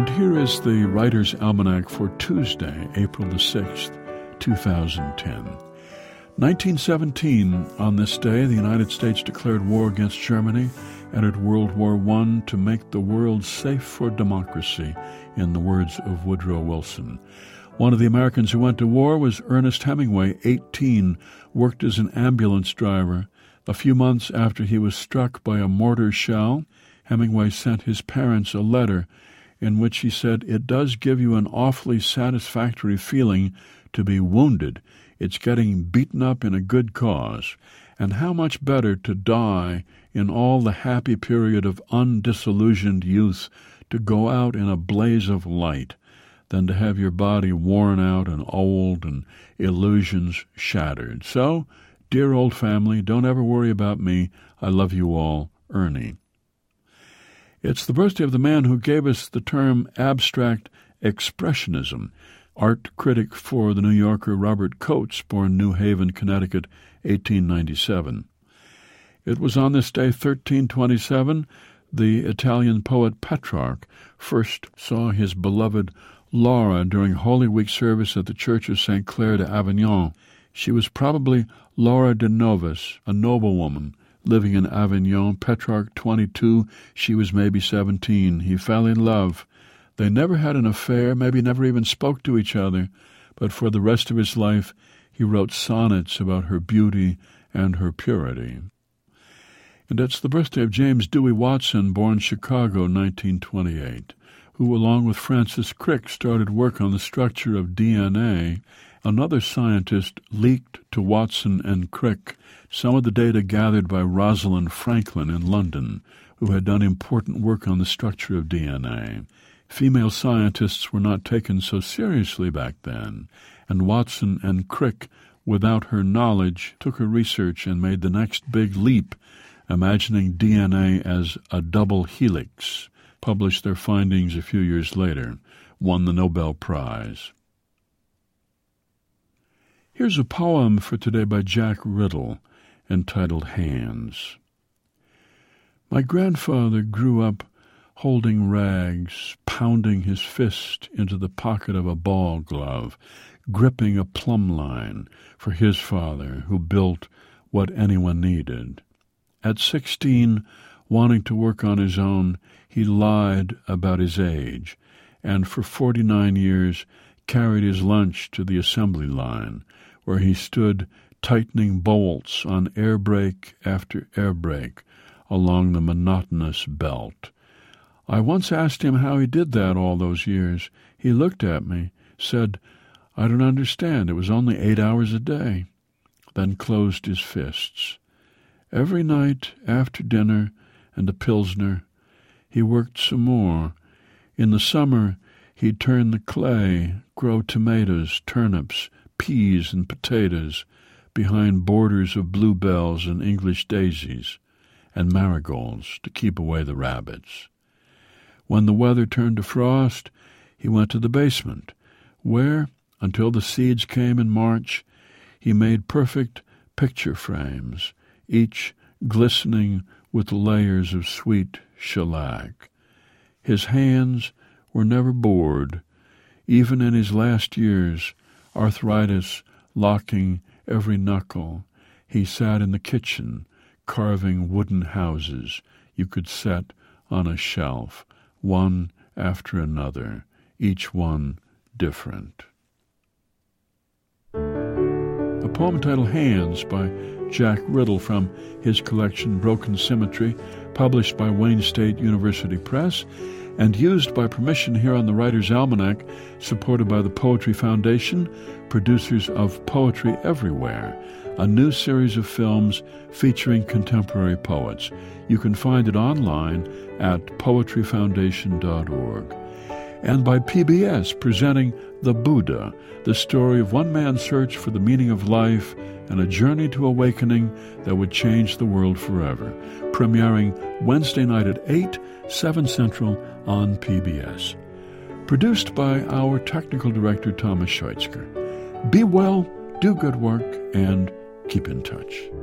here is the Writer's Almanac for Tuesday, April the 6th, 2010. 1917, on this day, the United States declared war against Germany, entered World War I to make the world safe for democracy, in the words of Woodrow Wilson. One of the Americans who went to war was Ernest Hemingway, 18, worked as an ambulance driver. A few months after he was struck by a mortar shell, Hemingway sent his parents a letter in which he said, "It does give you an awfully satisfactory feeling to be wounded. It's getting beaten up in a good cause. And how much better to die in all the happy period of undisillusioned youth, to go out in a blaze of light, than to have your body worn out and old and illusions shattered. So, dear old family, don't ever worry about me. I love you all, Ernie." It's the birthday of the man who gave us the term abstract expressionism. Art critic for The New Yorker, Robert Coates, born New Haven, Connecticut, 1897. It was on this day, 1327, the Italian poet Petrarch first saw his beloved Laura during Holy Week service at the Church of St. Clair de Avignon. She was probably Laura de Novis, a noblewoman living in Avignon. Petrarch, 22, she was maybe 17. He fell in love. They never had an affair, maybe never even spoke to each other, but for the rest of his life he wrote sonnets about her beauty and her purity. And it's the birthday of James Dewey Watson, born Chicago, 1928, who, along with Francis Crick, started work on the structure of DNA. Another scientist leaked to Watson and Crick some of the data gathered by Rosalind Franklin in London, who had done important work on the structure of DNA. Female scientists were not taken so seriously back then, and Watson and Crick, without her knowledge, took her research and made the next big leap, imagining DNA as a double helix, published their findings a few years later, won the Nobel Prize. Here's a poem for today by Jack Riddle, entitled Hands. My grandfather grew up holding rags, pounding his fist into the pocket of a ball glove, gripping a plumb line for his father, who built what anyone needed. At 16, wanting to work on his own, he lied about his age, and for 49 years carried his lunch to the assembly line, where he stood tightening bolts on air brake after air brake along the monotonous belt. I once asked him how he did that all those years. He looked at me, said, "I don't understand. It was only 8 hours a day," then closed his fists. Every night after dinner and a Pilsner, he worked some more. In the summer, he'd turn the clay, grow tomatoes, turnips, peas, and potatoes behind borders of bluebells and English daisies and marigolds to keep away the rabbits. When the weather turned to frost, he went to the basement, where, until the seeds came in March, he made perfect picture frames, each glistening with layers of sweet shellac. His hands were never bored. Even in his last years, arthritis locking every knuckle, he sat in the kitchen, carving wooden houses you could set on a shelf, one after another, each one different. A poem titled Hands by Jack Riddle from his collection Broken Symmetry, published by Wayne State University Press, and used by permission here on the Writer's Almanac, supported by the Poetry Foundation, producers of Poetry Everywhere, a new series of films featuring contemporary poets. You can find it online at poetryfoundation.org. And by PBS, presenting The Buddha, the story of one man's search for the meaning of life and a journey to awakening that would change the world forever. Premiering Wednesday night at 8, 7 Central on PBS. Produced by our technical director, Thomas Scheutzker. Be well, do good work, and keep in touch.